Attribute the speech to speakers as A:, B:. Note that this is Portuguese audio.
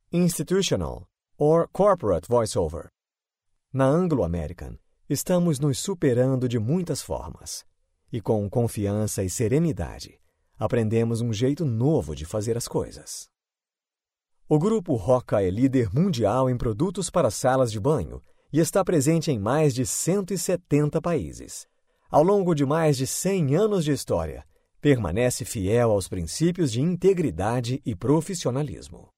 A: institutional or corporate voiceover. Na Anglo-American, estamos nos superando de muitas formas. E com confiança e serenidade, aprendemos um jeito novo de fazer as coisas. O Grupo Roca é líder mundial em produtos para salas de banho e está presente em mais de 170 países. Ao longo de mais de 100 anos de história, permanece fiel aos princípios de integridade e profissionalismo.